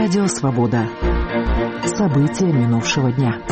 Радио «Свобода». События минувшего дня.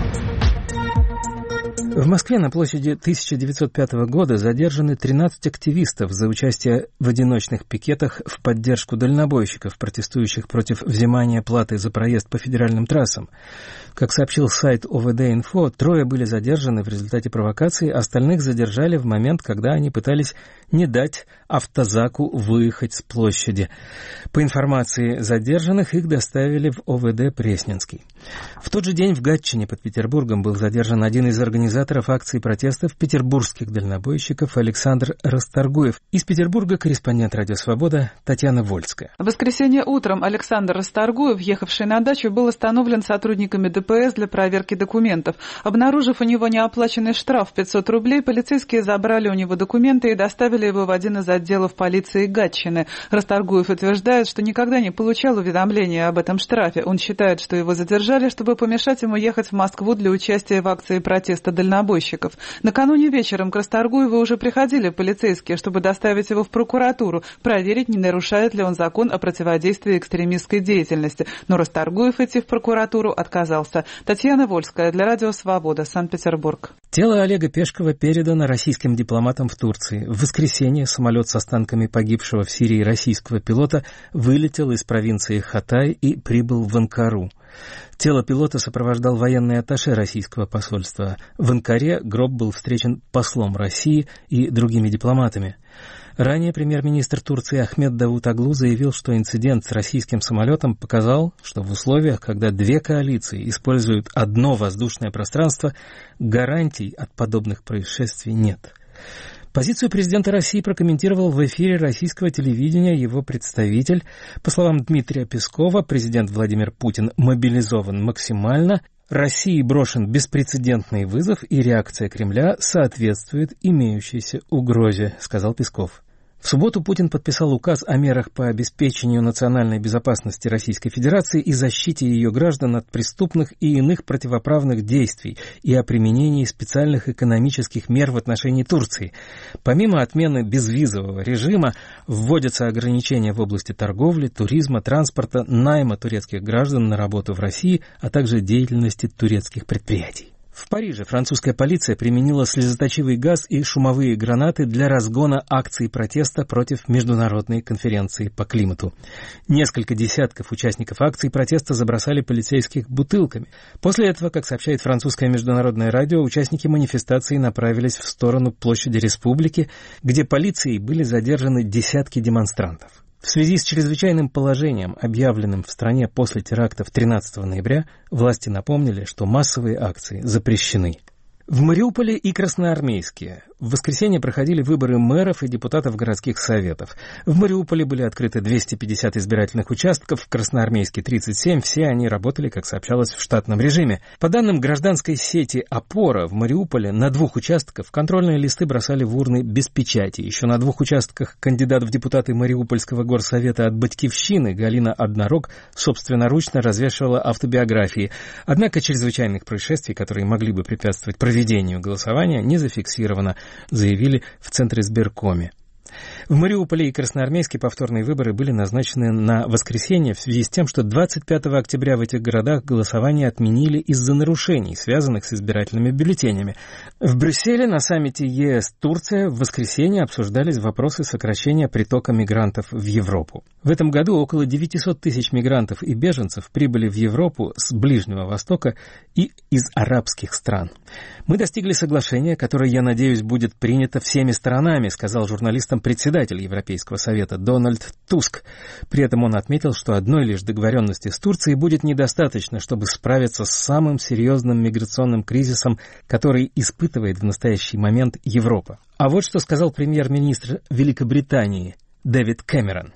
В Москве на площади 1905 года задержаны 13 активистов за участие в одиночных пикетах в поддержку дальнобойщиков, протестующих против взимания платы за проезд по федеральным трассам. Как сообщил сайт ОВД-Инфо, 3 были задержаны в результате провокации, остальных задержали в момент, когда они пытались не дать автозаку выехать с площади. По информации задержанных, их доставили в ОВД Пресненский. В тот же день в Гатчине под Петербургом был задержан один из организаторов акции протестов петербургских дальнобойщиков Александр Расторгуев. Из Петербурга корреспондент «Радио Свобода» Татьяна Вольская. В воскресенье утром Александр Расторгуев, ехавший на дачу, был остановлен сотрудниками ДПС для проверки документов. Обнаружив у него неоплаченный штраф в 500 рублей, полицейские забрали у него документы и доставили его в один из отделов полиции Гатчины. Расторгуев утверждает, что никогда не получал уведомления об этом штрафе. Он считает, что его задержали, чтобы помешать ему ехать в Москву для участия в акции протеста дальнобойщиков. Накануне вечером к Расторгуеву уже приходили полицейские, чтобы доставить его в прокуратуру, проверить, не нарушает ли он закон о противодействии экстремистской деятельности. Но Расторгуев идти в прокуратуру отказался. Татьяна Вольская для Радио Свобода, Санкт-Петербург. Тело Олега Пешкова передано российским дипломатам в Турции. В воскресенье самолет с останками погибшего в Сирии российского пилота вылетел из провинции Хатай и прибыл в Анкару. Тело пилота сопровождал военный атташе российского посольства. В Анкаре гроб был встречен послом России и другими дипломатами. Ранее премьер-министр Турции Ахмед Давутоглу заявил, что инцидент с российским самолетом показал, что в условиях, когда две коалиции используют одно воздушное пространство, гарантий от подобных происшествий нет. Позицию президента России прокомментировал в эфире российского телевидения его представитель. По словам Дмитрия Пескова, президент Владимир Путин мобилизован максимально, России брошен беспрецедентный вызов, и реакция Кремля соответствует имеющейся угрозе, сказал Песков. В субботу Путин подписал указ о мерах по обеспечению национальной безопасности Российской Федерации и защите ее граждан от преступных и иных противоправных действий и о применении специальных экономических мер в отношении Турции. Помимо отмены безвизового режима, вводятся ограничения в области торговли, туризма, транспорта, найма турецких граждан на работу в России, а также деятельности турецких предприятий. В Париже французская полиция применила слезоточивый газ и шумовые гранаты для разгона акций протеста против Международной конференции по климату. Несколько десятков участников акций протеста забросали полицейских бутылками. После этого, как сообщает французское международное радио, участники манифестации направились в сторону площади Республики, где полицией были задержаны десятки демонстрантов. В связи с чрезвычайным положением, объявленным в стране после терактов 13 ноября, власти напомнили, что массовые акции запрещены. В Мариуполе и Красноармейске в воскресенье проходили выборы мэров и депутатов городских советов. В Мариуполе были открыты 250 избирательных участков, в Красноармейске 37, все они работали, как сообщалось, в штатном режиме. По данным гражданской сети «Опора», в Мариуполе на 2 участках контрольные листы бросали в урны без печати. Еще на 2 участках кандидат в депутаты Мариупольского горсовета от «Батькивщины» Галина Однорог собственноручно развешивала автобиографии. Однако чрезвычайных происшествий, которые могли бы препятствовать проведению голосования, не зафиксировано, заявили в Центризбиркоме. В Мариуполе и Красноармейске повторные выборы были назначены на воскресенье в связи с тем, что 25 октября в этих городах голосование отменили из-за нарушений, связанных с избирательными бюллетенями. В Брюсселе на саммите ЕС-Турция в воскресенье обсуждались вопросы сокращения притока мигрантов в Европу. В этом году около 900 тысяч мигрантов и беженцев прибыли в Европу с Ближнего Востока и из арабских стран. «Мы достигли соглашения, которое, я надеюсь, будет принято всеми сторонами», сказал журналистам председатель Европейского совета Дональд Туск. При этом он отметил, что одной лишь договоренности с Турцией будет недостаточно, чтобы справиться с самым серьезным миграционным кризисом, который испытывает в настоящий момент Европа. А вот что сказал премьер-министр Великобритании Дэвид Кэмерон.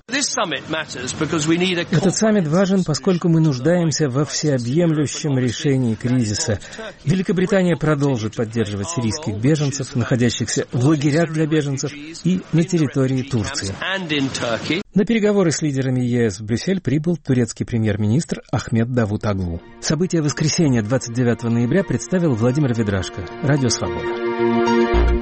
Этот саммит важен, поскольку мы нуждаемся во всеобъемлющем решении кризиса. Великобритания продолжит поддерживать сирийских беженцев, находящихся в лагерях для беженцев, и на территории Турции. На переговоры с лидерами ЕС в Брюссель прибыл турецкий премьер-министр Ахмед Давутоглу. События воскресенья 29 ноября представил Владимир Ведрашко. Радио «Свобода».